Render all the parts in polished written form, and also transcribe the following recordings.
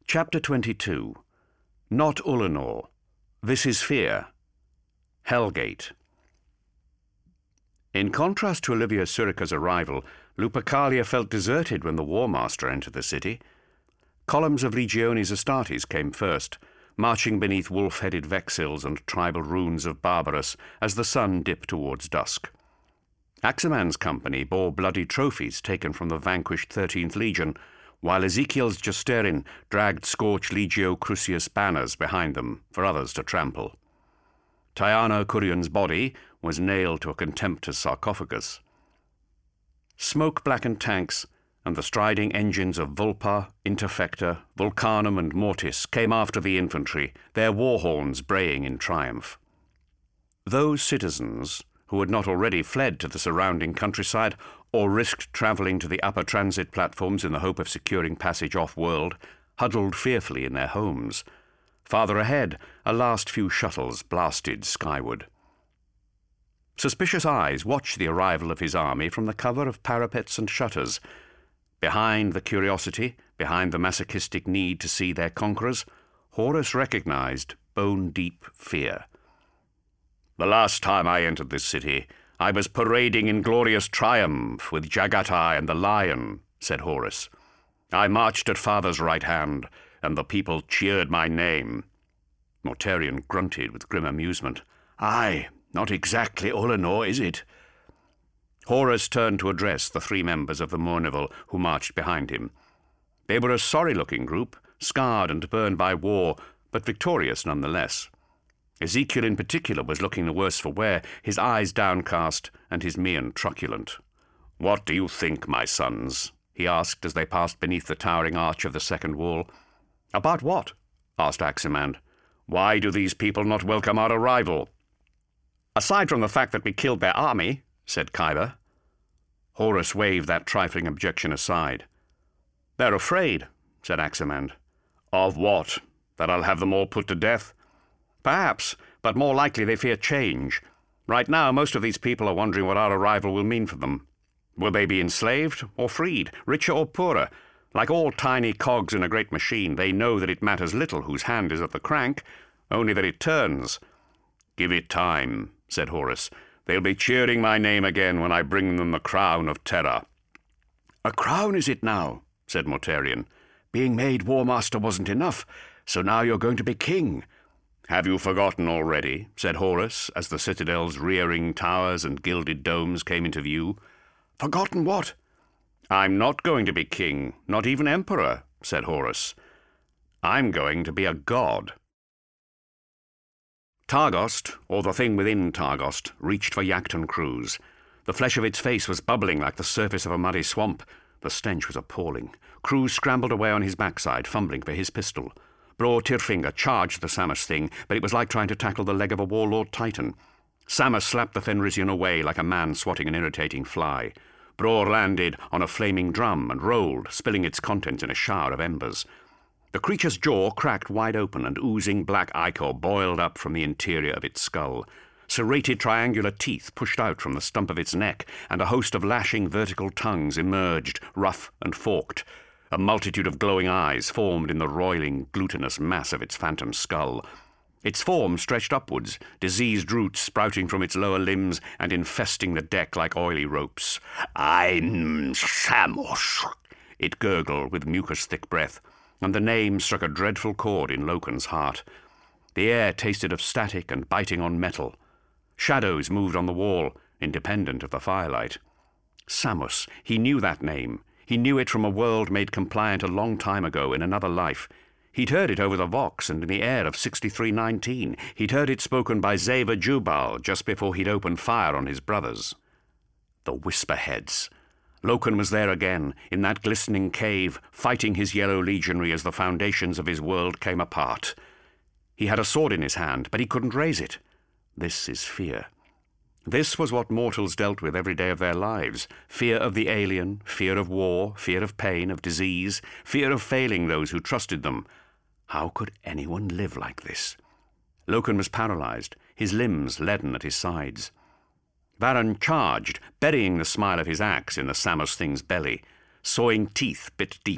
Chapter 22. Not Ulanor. This is Fear. Hellgate. In contrast to Olivia Surica's arrival, Lupercalia felt deserted when the War Master entered the city. Columns of Legiones Astartes came first, marching beneath wolf-headed vexils and tribal runes of Barbarus as the sun dipped towards dusk. Aximand's company bore bloody trophies taken from the vanquished 13th Legion, while Ezekiel's Justerin dragged scorched Legio Crucius banners behind them for others to trample. Tyana Curion's body was nailed to a contemptuous sarcophagus. Smoke-blackened tanks and the striding engines of Vulpa, Interfecta, Vulcanum and Mortis came after the infantry, their war horns braying in triumph. Those citizens who had not already fled to the surrounding countryside or risked travelling to the upper transit platforms in the hope of securing passage off-world, huddled fearfully in their homes. Farther ahead, a last few shuttles blasted skyward. Suspicious eyes watched the arrival of his army from the cover of parapets and shutters. Behind the curiosity, behind the masochistic need to see their conquerors, Horus recognized bone-deep fear. "The last time I entered this city, I was parading in glorious triumph with Jagatai and the lion," said Horus. "I marched at father's right hand, and the people cheered my name." Mortarion grunted with grim amusement. "Aye, not exactly Ulanor, is it?" Horus turned to address the three members of the Mournival who marched behind him. They were a sorry-looking group, scarred and burned by war, but victorious nonetheless. Ezekiel in particular was looking the worse for wear, his eyes downcast and his mien truculent. "What do you think, my sons?" he asked as they passed beneath the towering arch of the second wall. "About what?" asked Aximand. "Why do these people not welcome our arrival?" "Aside from the fact that we killed their army," said Kyber. Horus waved that trifling objection aside. "They're afraid," said Aximand. "Of what? That I'll have them all put to death?" "Perhaps, but more likely they fear change. Right now, most of these people are wondering what our arrival will mean for them. Will they be enslaved or freed, richer or poorer? Like all tiny cogs in a great machine, they know that it matters little whose hand is at the crank, only that it turns." "Give it time," said Horus. "They'll be cheering my name again when I bring them the crown of terror." "A crown is it now?" said Mortarion. "Being made War Master wasn't enough, so now you're going to be king." "Have you forgotten already?" said Horus, as the citadel's rearing towers and gilded domes came into view. "Forgotten what?" "I'm not going to be king, not even emperor," said Horus. "I'm going to be a god." Targost, or the thing within Targost, reached for Yakton Cruz. The flesh of its face was bubbling like the surface of a muddy swamp. The stench was appalling. Cruz scrambled away on his backside, fumbling for his pistol. Bror Tyrfinga charged the Samus thing, but it was like trying to tackle the leg of a warlord titan. Samus slapped the Fenrisian away like a man swatting an irritating fly. Bror landed on a flaming drum and rolled, spilling its contents in a shower of embers. The creature's jaw cracked wide open, and oozing black ichor boiled up from the interior of its skull. Serrated triangular teeth pushed out from the stump of its neck, and a host of lashing vertical tongues emerged, rough and forked. A multitude of glowing eyes formed in the roiling, glutinous mass of its phantom skull. Its form stretched upwards, diseased roots sprouting from its lower limbs and infesting the deck like oily ropes. "I'm Samus," it gurgled with mucus-thick breath, and the name struck a dreadful chord in Loken's heart. The air tasted of static and biting on metal. Shadows moved on the wall, independent of the firelight. Samus, he knew that name. He knew it from a world made compliant a long time ago in another life. He'd heard it over the Vox and in the air of 6319. He'd heard it spoken by Zeva Jubal just before he'd opened fire on his brothers. The Whisperheads. Loken was there again, in that glistening cave, fighting his yellow legionary as the foundations of his world came apart. He had a sword in his hand, but he couldn't raise it. This is fear. This was what mortals dealt with every day of their lives. Fear of the alien, fear of war, fear of pain, of disease, fear of failing those who trusted them. How could anyone live like this? Loken was paralyzed, his limbs leaden at his sides. Varan charged, burying the smile of his axe in the Samus thing's belly. Sawing teeth bit deep.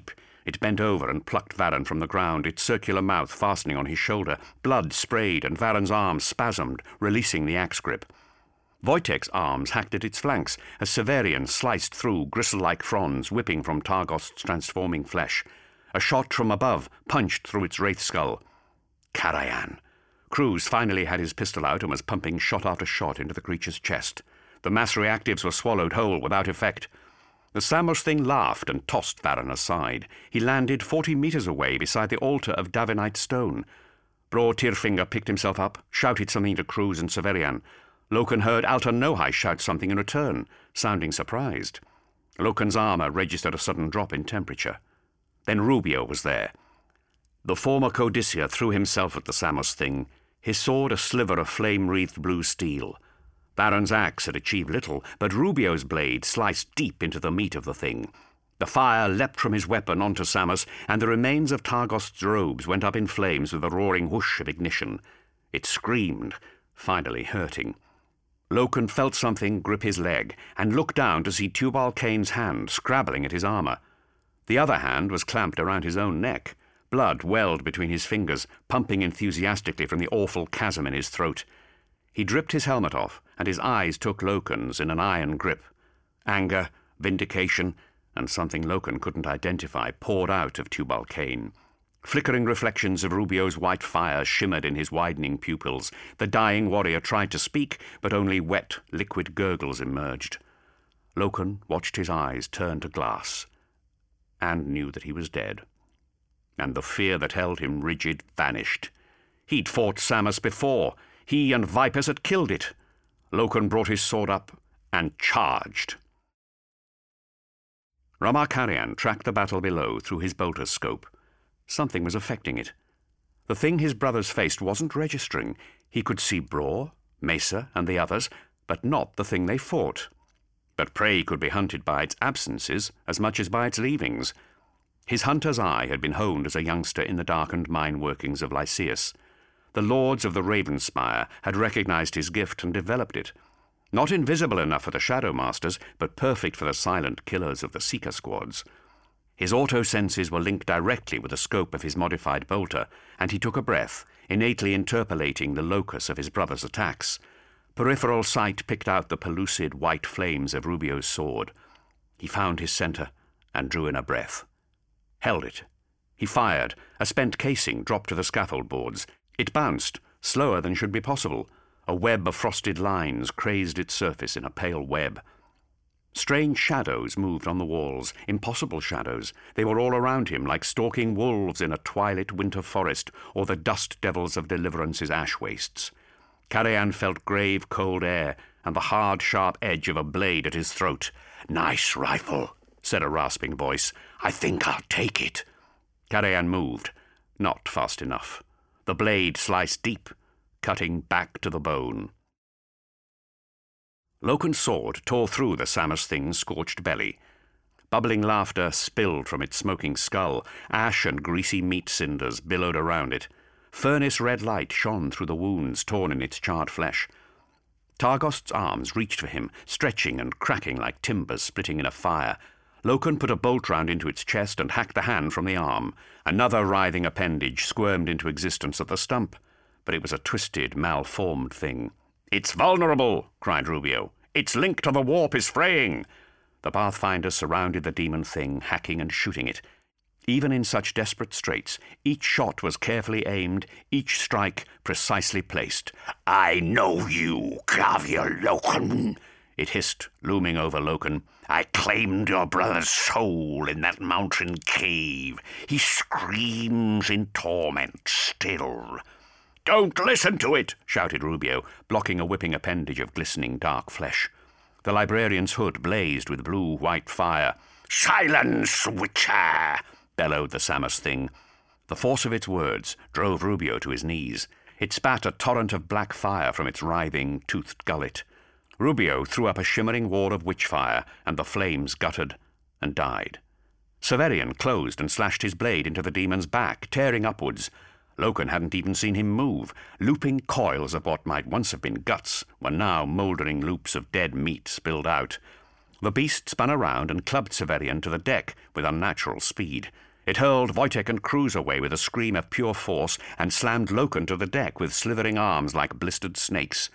It bent over and plucked Varan from the ground, its circular mouth fastening on his shoulder. Blood sprayed, and Varan's arms spasmed, releasing the axe grip. Wojtek's arms hacked at its flanks as Severian sliced through gristle-like fronds whipping from Targost's transforming flesh. A shot from above punched through its wraith skull. Karayan! Cruz finally had his pistol out and was pumping shot after shot into the creature's chest. The mass reactives were swallowed whole without effect. The Samos thing laughed and tossed Varan aside. He landed 40 meters away beside the altar of Davenite stone. Broad Tearfinger picked himself up, shouted something to Cruz and Severian. Loken heard Alton Nohai shout something in return, sounding surprised. Loken's armor registered a sudden drop in temperature. Then Rubio was there. The former codicea threw himself at the Samos thing, his sword a sliver of flame-wreathed blue steel. Varan's axe had achieved little, but Rubio's blade sliced deep into the meat of the thing. The fire leapt from his weapon onto Samos, and the remains of Targost's robes went up in flames with a roaring whoosh of ignition. It screamed, finally hurting. Loken felt something grip his leg, and looked down to see Tubal-Cain's hand scrabbling at his armor. The other hand was clamped around his own neck. Blood welled between his fingers, pumping enthusiastically from the awful chasm in his throat. He dripped his helmet off, and his eyes took Loken's in an iron grip. Anger, vindication, and something Loken couldn't identify poured out of Tubal-Cain. Flickering reflections of Rubio's white fire shimmered in his widening pupils. The dying warrior tried to speak, but only wet, liquid gurgles emerged. Loken watched his eyes turn to glass, and knew that he was dead. And the fear that held him rigid vanished. He'd fought Samos before. He and Vipers had killed it. Loken brought his sword up and charged. Ramakarian tracked the battle below through his bolter's scope. Something was affecting it. The thing his brothers faced wasn't registering. He could see Bror, Mesa, and the others, but not the thing they fought. But prey could be hunted by its absences as much as by its leavings. His hunter's eye had been honed as a youngster in the darkened mine workings of Lycaeus. The lords of the Ravenspire had recognized his gift and developed it. Not invisible enough for the Shadow Masters, but perfect for the silent killers of the Seeker squads. His auto-senses were linked directly with the scope of his modified bolter, and he took a breath, innately interpolating the locus of his brother's attacks. Peripheral sight picked out the pellucid white flames of Rubio's sword. He found his center and drew in a breath. Held it. He fired. A spent casing dropped to the scaffold boards. It bounced, slower than should be possible. A web of frosted lines crazed its surface in a pale web. Strange shadows moved on the walls, impossible shadows. They were all around him, like stalking wolves in a twilight winter forest, or the dust devils of Deliverance's ash wastes. Karayan felt grave, cold air, and the hard, sharp edge of a blade at his throat. "Nice rifle," said a rasping voice. "I think I'll take it." Karayan moved, not fast enough. The blade sliced deep, cutting back to the bone. Loken's sword tore through the Samos thing's scorched belly. Bubbling laughter spilled from its smoking skull. Ash and greasy meat cinders billowed around it. Furnace-red light shone through the wounds torn in its charred flesh. Targost's arms reached for him, stretching and cracking like timbers splitting in a fire. Loken put a bolt round into its chest and hacked the hand from the arm. Another writhing appendage squirmed into existence at the stump, but it was a twisted, malformed thing. "It's vulnerable," cried Rubio. "Its link to the warp is fraying." The Pathfinder surrounded the demon thing, hacking and shooting it. Even in such desperate straits, each shot was carefully aimed, each strike precisely placed. "I know you, Clavier Loken," it hissed, looming over Loken. "I claimed your brother's soul in that mountain cave. He screams in torment still." "Don't listen to it," shouted Rubio, blocking a whipping appendage of glistening dark flesh. The librarian's hood blazed with blue-white fire. "Silence, witcher!" bellowed the Samos thing. The force of its words drove Rubio to his knees. It spat a torrent of black fire from its writhing, toothed gullet. Rubio threw up a shimmering wall of witch-fire, and the flames guttered and died. Severian closed and slashed his blade into the demon's back, tearing upwards. Loken hadn't even seen him move. Looping coils of what might once have been guts were now mouldering loops of dead meat spilled out. The beast spun around and clubbed Severian to the deck with unnatural speed. It hurled Wojtek and Cruz away with a scream of pure force and slammed Loken to the deck with slithering arms like blistered snakes.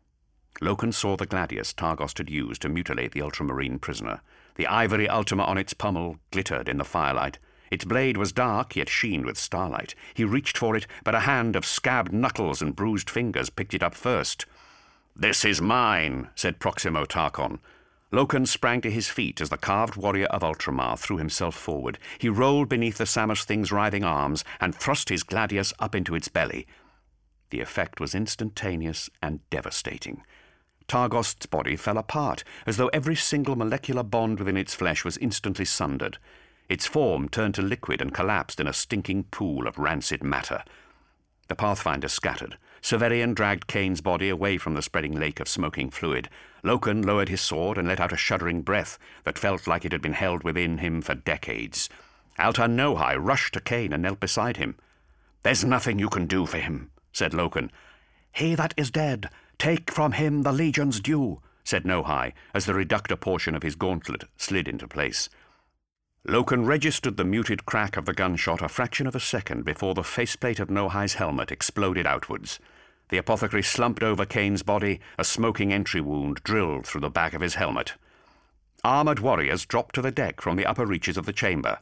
Loken saw the gladius Targost had used to mutilate the ultramarine prisoner. The ivory ultima on its pommel glittered in the firelight. Its blade was dark, yet sheen with starlight. He reached for it, but a hand of scabbed knuckles and bruised fingers picked it up first. "This is mine," said Proximo Tarchon. Loken sprang to his feet as the carved warrior of Ultramar threw himself forward. He rolled beneath the Samos thing's writhing arms and thrust his gladius up into its belly. The effect was instantaneous and devastating. Targost's body fell apart, as though every single molecular bond within its flesh was instantly sundered. Its form turned to liquid and collapsed in a stinking pool of rancid matter. The Pathfinder scattered. Severian dragged Kane's body away from the spreading lake of smoking fluid. Loken lowered his sword and let out a shuddering breath that felt like it had been held within him for decades. Altan Nohai rushed to Kane and knelt beside him. "There's nothing you can do for him," said Loken. "He that is dead, take from him the legion's due," said Nohai, as the reductor portion of his gauntlet slid into place. Loken registered the muted crack of the gunshot a fraction of a second before the faceplate of Nohai's helmet exploded outwards. The apothecary slumped over Kane's body, a smoking entry wound drilled through the back of his helmet. Armoured warriors dropped to the deck from the upper reaches of the chamber.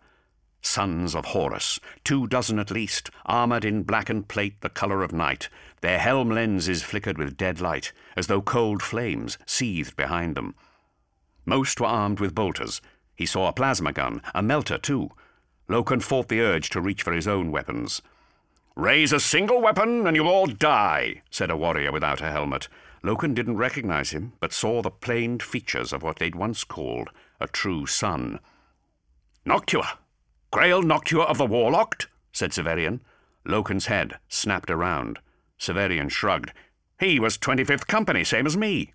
Sons of Horus, 24 at least, armoured in blackened plate the colour of night. Their helm lenses flickered with dead light, as though cold flames seethed behind them. Most were armed with bolters. He saw a plasma gun, a melter too. Loken fought the urge to reach for his own weapons. "Raise a single weapon and you'll all die," said a warrior without a helmet. Loken didn't recognize him, but saw the planed features of what they'd once called a true son. "Noctua! Grail Noctua of the Warlocked," said Severian. Loken's head snapped around. Severian shrugged. "He was 25th Company, same as me."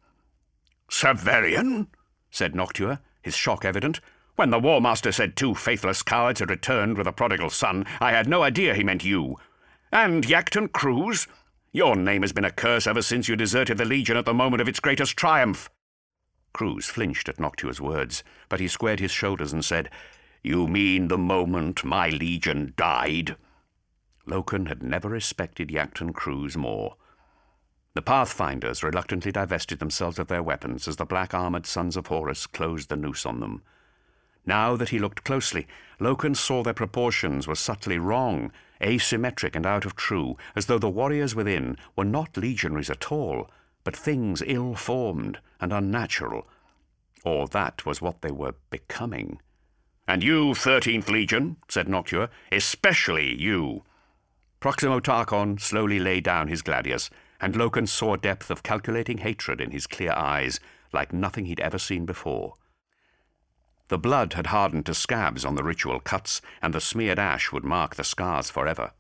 "Severian?" said Noctua, his shock evident. "When the War Master said 2 faithless cowards had returned with a prodigal son, I had no idea he meant you. And Yakton Cruz? Your name has been a curse ever since you deserted the Legion at the moment of its greatest triumph." Cruz flinched at Noctua's words, but he squared his shoulders and said, "You mean the moment my Legion died?" Loken had never respected Yakton Cruz more. The Pathfinders reluctantly divested themselves of their weapons as the black-armoured sons of Horus closed the noose on them. Now that he looked closely, Loken saw their proportions were subtly wrong, asymmetric and out of true, as though the warriors within were not legionaries at all, but things ill-formed and unnatural. Or that was what they were becoming. "And you, 13th Legion," said Noctua, "especially you." Proximo Tarchon slowly laid down his gladius, and Loken saw a depth of calculating hatred in his clear eyes, like nothing he'd ever seen before. The blood had hardened to scabs on the ritual cuts, and the smeared ash would mark the scars forever.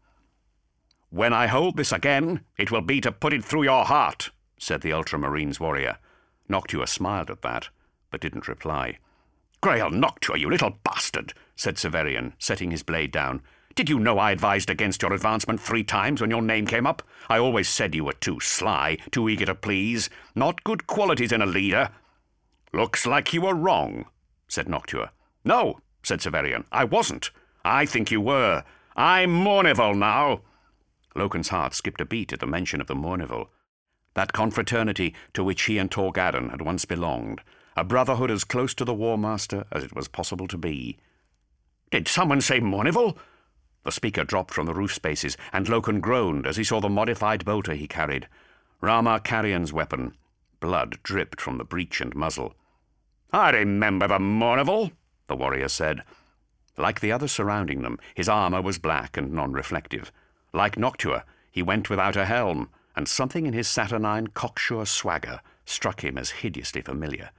"When I hold this again, it will be to put it through your heart," said the Ultramarines warrior. Noctua smiled at that, but didn't reply. "Grail Noctua, you little bastard," said Severian, setting his blade down. "Did you know I advised against your advancement 3 times when your name came up? I always said you were too sly, too eager to please. Not good qualities in a leader." "Looks like you were wrong," said Noctua. "No," said Severian, "I wasn't. I think you were. I'm Mournival now." Loken's heart skipped a beat at the mention of the Mournival, that confraternity to which he and Torgadon had once belonged, a brotherhood as close to the War Master as it was possible to be. "Did someone say Mournival?" The speaker dropped from the roof spaces, and Loken groaned as he saw the modified bolter he carried. Rama Carrion's weapon. Blood dripped from the breech and muzzle. "I remember the Mournival," the warrior said. Like the others surrounding them, his armour was black and non-reflective. Like Noctua, he went without a helm, and something in his saturnine, cocksure swagger struck him as hideously familiar.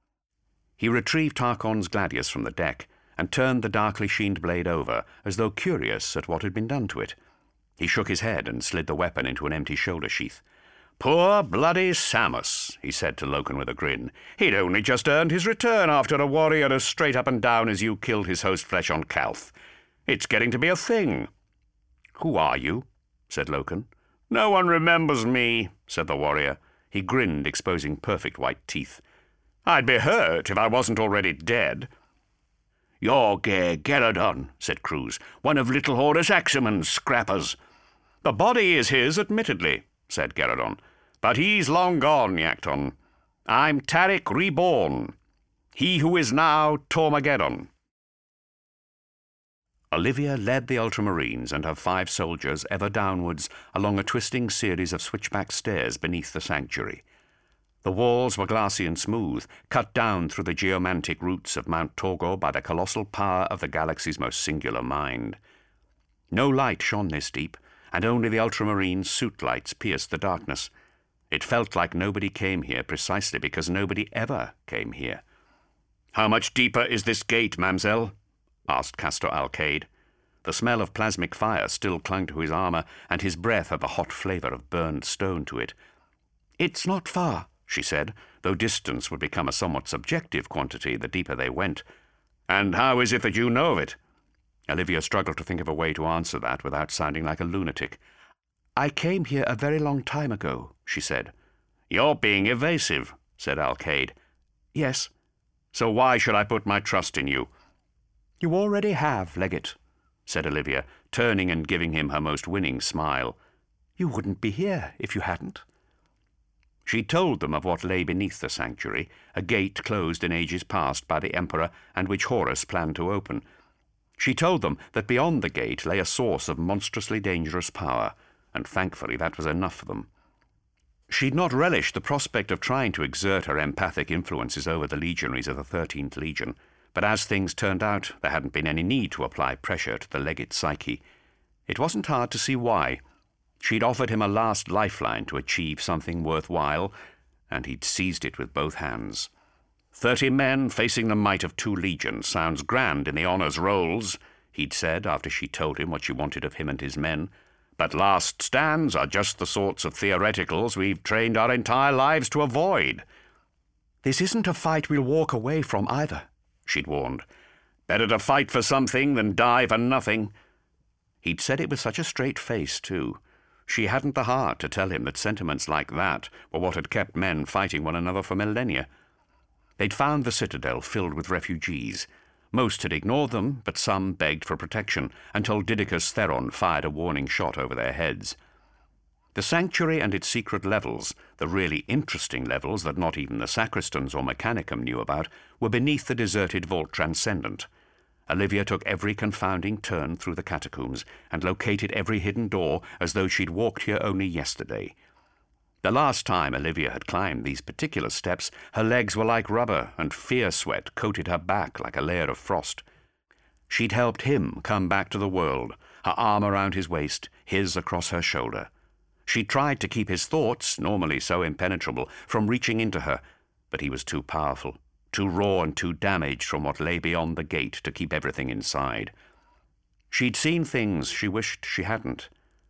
He retrieved Tarchon's gladius from the deck, and turned the darkly sheened blade over, as though curious at what had been done to it. He shook his head and slid the weapon into an empty shoulder sheath. "Poor bloody Samos," he said to Loken with a grin. "He'd only just earned his return after a warrior as straight up and down as you killed his host flesh on Calth. It's getting to be a thing." "Who are you?" said Loken. "No one remembers me," said the warrior. He grinned, exposing perfect white teeth. "I'd be hurt if I wasn't already dead." "You're Geradon," said Cruz, "one of little Horus Axuman's scrappers." "The body is his, admittedly," said Geradon, "but he's long gone, Yakton. I'm Tarik reborn, he who is now Tormageddon." Olivia led the Ultramarines and her 5 soldiers ever downwards along a twisting series of switchback stairs beneath the sanctuary. The walls were glassy and smooth, cut down through the geomantic roots of Mount Torgor by the colossal power of the galaxy's most singular mind. No light shone this deep, and only the Ultramarines' suit lights pierced the darkness. It felt like nobody came here precisely because nobody ever came here. "How much deeper is this gate, Mamselle?" asked Castor Alcade. The smell of plasmic fire still clung to his armor, and his breath had the hot flavor of burned stone to it. "It's not far," she said, though distance would become a somewhat subjective quantity the deeper they went. "And how is it that you know of it?" Olivia struggled to think of a way to answer that without sounding like a lunatic. "I came here a very long time ago," she said. "You're being evasive," said Alcade. "Yes." "So why should I put my trust in you?" "You already have, Legate," said Olivia, turning and giving him her most winning smile. "You wouldn't be here if you hadn't." She told them of what lay beneath the sanctuary, a gate closed in ages past by the Emperor and which Horus planned to open. She told them that beyond the gate lay a source of monstrously dangerous power, and thankfully that was enough for them. She'd not relished the prospect of trying to exert her empathic influences over the legionaries of the 13th Legion, but as things turned out, there hadn't been any need to apply pressure to the legate's psyche. It wasn't hard to see why. She'd offered him a last lifeline to achieve something worthwhile, and he'd seized it with both hands. 30 men facing the might of 2 legions sounds grand in the honours rolls, he'd said after she told him what she wanted of him and his men. But last stands are just the sorts of theoreticals we've trained our entire lives to avoid. "This isn't a fight we'll walk away from either," she'd warned. "Better to fight for something than die for nothing." He'd said it with such a straight face, too. She hadn't the heart to tell him that sentiments like that were what had kept men fighting one another for millennia. They'd found the citadel filled with refugees. Most had ignored them, but some begged for protection until Didicus Theron fired a warning shot over their heads. The sanctuary and its secret levels, the really interesting levels that not even the sacristans or mechanicum knew about, were beneath the deserted vault transcendent. Olivia took every confounding turn through the catacombs and located every hidden door as though she'd walked here only yesterday. The last time Olivia had climbed these particular steps, her legs were like rubber, and fear sweat coated her back like a layer of frost. She'd helped him come back to the world, her arm around his waist, his across her shoulder. She'd tried to keep his thoughts, normally so impenetrable, from reaching into her, but he was too powerful, too raw and too damaged from what lay beyond the gate to keep everything inside. She'd seen things she wished she hadn't.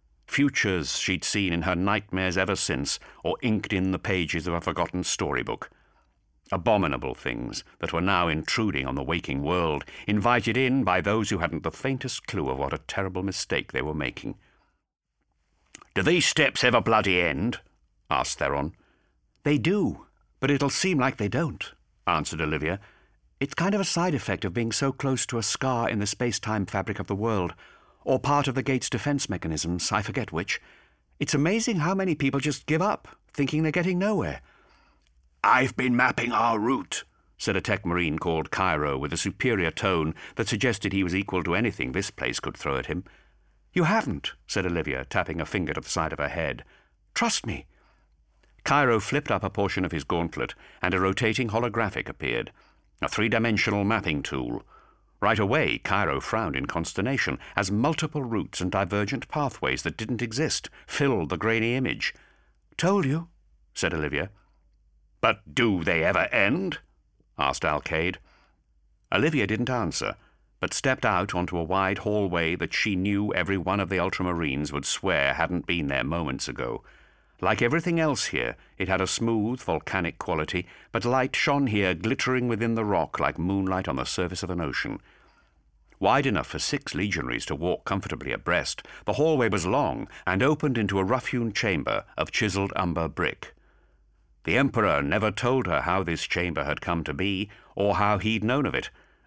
Futures she'd seen in her nightmares ever since, or inked in the pages of a forgotten storybook. Abominable things that were now intruding on the waking world, invited in by those who hadn't the faintest clue of what a terrible mistake they were making. "Do these steps ever bloody end?" asked Theron. "They do, but it'll seem like they don't," answered Olivia. "It's kind of a side effect of being so close to a scar in the space-time fabric of the world, or part of the gate's defense mechanisms, I forget which. It's amazing how many people just give up, thinking they're getting nowhere." "I've been mapping our route," said a tech marine called Cairo with a superior tone that suggested he was equal to anything this place could throw at him. "You haven't," said Olivia, tapping a finger to the side of her head. "Trust me." Cairo flipped up a portion of his gauntlet, and a rotating holographic appeared, a 3-dimensional mapping tool. Right away, Cairo frowned in consternation, as multiple routes and divergent pathways that didn't exist filled the grainy image. "Told you," said Olivia. "But do they ever end?" asked Alcade. Olivia didn't answer, but stepped out onto a wide hallway that she knew every one of the Ultramarines would swear hadn't been there moments ago. Like everything else here, it had a smooth, volcanic quality, but light shone here glittering within the rock like moonlight on the surface of an ocean. Wide enough for 6 legionaries to walk comfortably abreast, the hallway was long and opened into a rough-hewn chamber of chiselled umber brick. The Emperor never told her how this chamber had come to be, or how he'd known of it,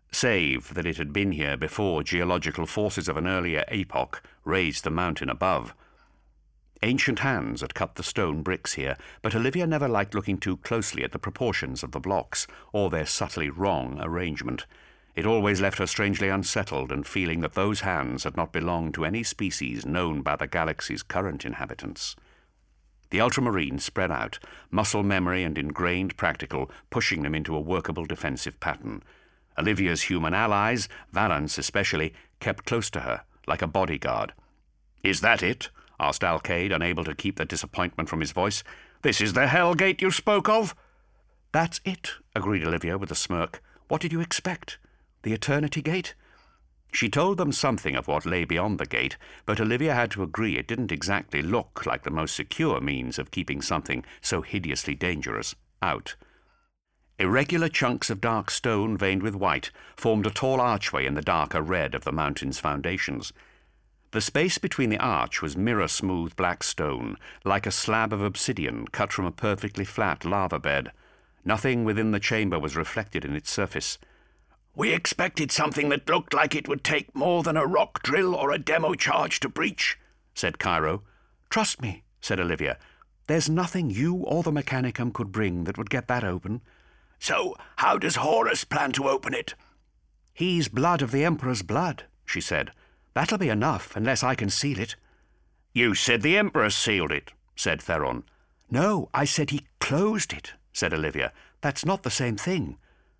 save that it had been here before geological forces of an earlier epoch raised the mountain above. Ancient hands had cut the stone bricks here, but Olivia never liked looking too closely at the proportions of the blocks, or their subtly wrong arrangement. It always left her strangely unsettled and feeling that those hands had not belonged to any species known by the galaxy's current inhabitants. The ultramarine spread out, muscle memory and ingrained practical, pushing them into a workable defensive pattern. Olivia's human allies, Valance especially, kept close to her, like a bodyguard. "Is that it?" asked Alkaid, unable to keep the disappointment from his voice. "This is the Hell Gate you spoke of?" "That's it," agreed Olivia with a smirk. "What did you expect? The Eternity Gate?" She told them something of what lay beyond the gate, but Olivia had to agree it didn't exactly look like the most secure means of keeping something so hideously dangerous out. Irregular chunks of dark stone veined with white formed a tall archway in the darker red of the mountain's foundations. The space between the arch was mirror-smooth black stone, like a slab of obsidian cut from a perfectly flat lava bed. Nothing within the chamber was reflected in its surface. "We expected something that looked like it would take more than a rock drill or a demo charge to breach," said Cairo. "Trust me," said Olivia. "There's nothing you or the Mechanicum could bring that would get that open." "So how does Horus plan to open it?" "He's blood of the Emperor's blood," she said. "That'll be enough, unless I can seal it." "You said the Emperor sealed it," said Theron. "No, I said he closed it," said Olivia. "That's not the same thing."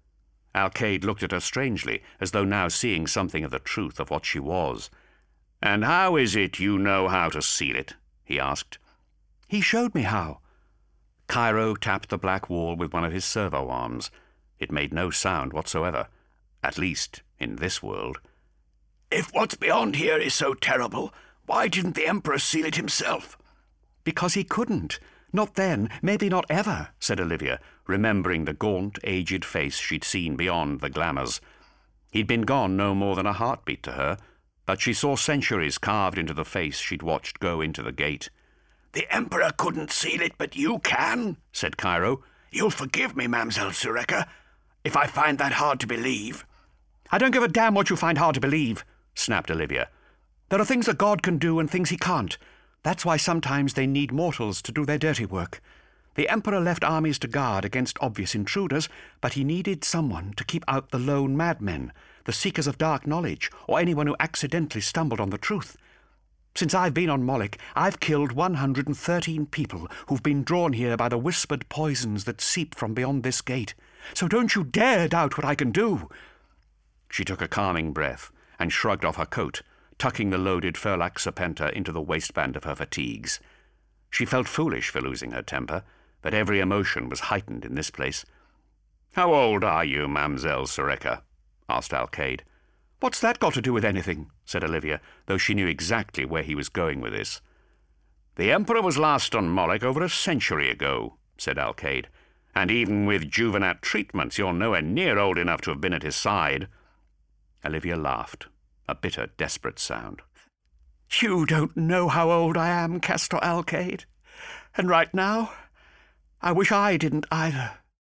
Alkaid looked at her strangely, as though now seeing something of the truth of what she was. "And how is it you know how to seal it?" he asked. "He showed me how." Cairo tapped the black wall with one of his servo arms. It made no sound whatsoever, at least in this world. "If what's beyond here is so terrible, why didn't the Emperor seal it himself?" "Because he couldn't. Not then, maybe not ever," said Olivia, remembering the gaunt, aged face she'd seen beyond the glamours. He'd been gone no more than a heartbeat to her, but she saw centuries carved into the face she'd watched go into the gate. "The Emperor couldn't seal it, but you can," said Cairo. "You'll forgive me, Mamselle Sureka, if I find that hard to believe." "I don't give a damn what you find hard to believe," snapped Olivia. "There are things that God can do and things he can't. That's why sometimes they need mortals to do their dirty work. The Emperor left armies to guard against obvious intruders, but he needed someone to keep out the lone madmen, the seekers of dark knowledge, or anyone who accidentally stumbled on the truth. Since I've been on Moloch, I've killed 113 people who've been drawn here by the whispered poisons that seep from beyond this gate. So don't you dare doubt what I can do." She took a calming breath and shrugged off her coat, tucking the loaded Furlax Serpenta into the waistband of her fatigues. She felt foolish for losing her temper, but every emotion was heightened in this place. "How old are you, Mamselle Sureka?" asked Alkaid. "What's that got to do with anything?" said Olivia, though she knew exactly where he was going with this. "The Emperor was last on Moloch over a century ago," said Alkaid, "and even with Juvenat treatments you're nowhere near old enough to have been at his side." Olivia laughed, a bitter, desperate sound. "You don't know how old I am, Castor Alkaid. And right now, I wish I didn't either."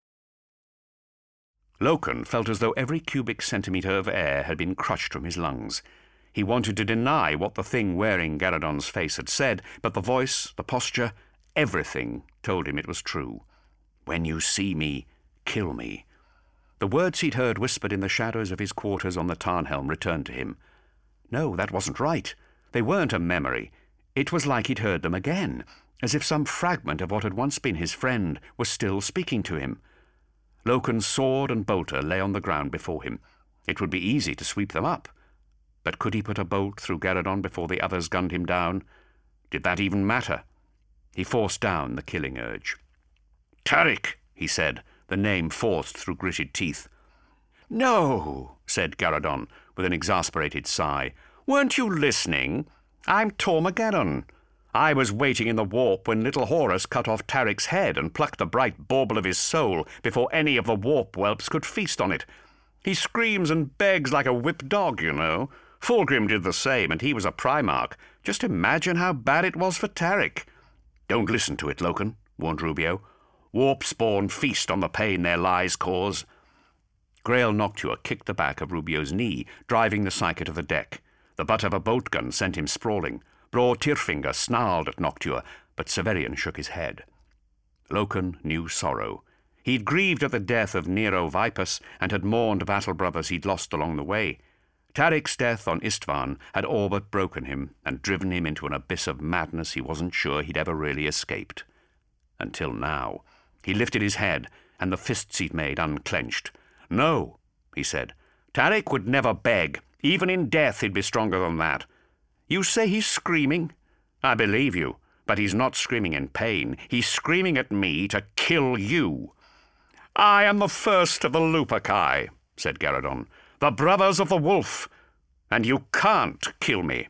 Loken felt as though every cubic centimetre of air had been crushed from his lungs. He wanted to deny what the thing wearing Garadon's face had said, but the voice, the posture, everything told him it was true. "When you see me, kill me." The words he'd heard whispered in the shadows of his quarters on the Tarnhelm returned to him. No, that wasn't right. They weren't a memory. It was like he'd heard them again, as if some fragment of what had once been his friend was still speaking to him. Loken's sword and bolter lay on the ground before him. It would be easy to sweep them up. But could he put a bolt through Garadon before the others gunned him down? Did that even matter? He forced down the killing urge. "Tarik," he said, the name forced through gritted teeth. "No," said Garadon, with an exasperated sigh. "Weren't you listening? I'm Tormageddon. I was waiting in the warp when little Horus cut off Tarik's head and plucked the bright bauble of his soul before any of the warp whelps could feast on it. He screams and begs like a whipped dog, you know. Fulgrim did the same, and he was a Primarch. Just imagine how bad it was for Tarik." "Don't listen to it, Loken," warned Rubio. "Warp spawn feast on the pain their lies cause." Grail Noctua kicked the back of Rubio's knee, driving the psyker to the deck. The butt of a bolt gun sent him sprawling. Bror Tyrfinger snarled at Noctua, but Severian shook his head. Loken knew sorrow. He'd grieved at the death of Nero Vipus and had mourned battle brothers he'd lost along the way. Tarik's death on Istvan had all but broken him and driven him into an abyss of madness he wasn't sure he'd ever really escaped. Until now. He lifted his head, and the fists he'd made unclenched. "No," he said. "Tarik would never beg. Even in death he'd be stronger than that. You say he's screaming? I believe you, but he's not screaming in pain. He's screaming at me to kill you." "I am the first of the Luperci," said Garrodon, "the brothers of the wolf, and you can't kill me."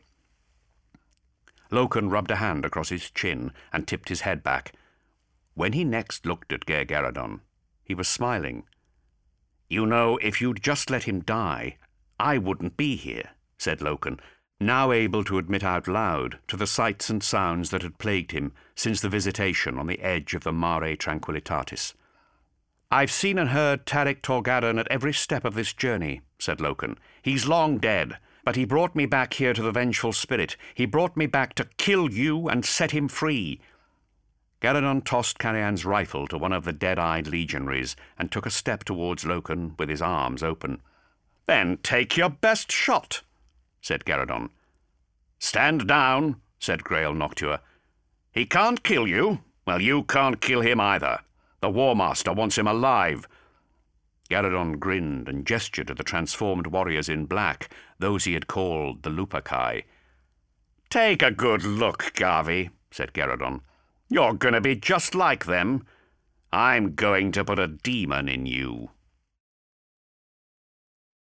Loken rubbed a hand across his chin and tipped his head back. When he next looked at Ger Garrodon, he was smiling. "You know, if you'd just let him die, I wouldn't be here," said Loken, now able to admit out loud to the sights and sounds that had plagued him since the visitation on the edge of the Mare Tranquillitatis. "I've seen and heard Tarik Torgaddon at every step of this journey," said Loken. "He's long dead, but he brought me back here to the Vengeful Spirit. He brought me back to kill you and set him free." Garrodon tossed Carian's rifle to one of the dead-eyed legionaries and took a step towards Loken with his arms open. "Then take your best shot," said Garrodon. "Stand down," said Grail Noctua. "He can't kill you. Well, you can't kill him either. The War Master wants him alive." Garrodon grinned and gestured at the transformed warriors in black, those he had called the Luperci. "Take a good look, Garvey," said Garrodon. "You're going to be just like them. I'm going to put a demon in you."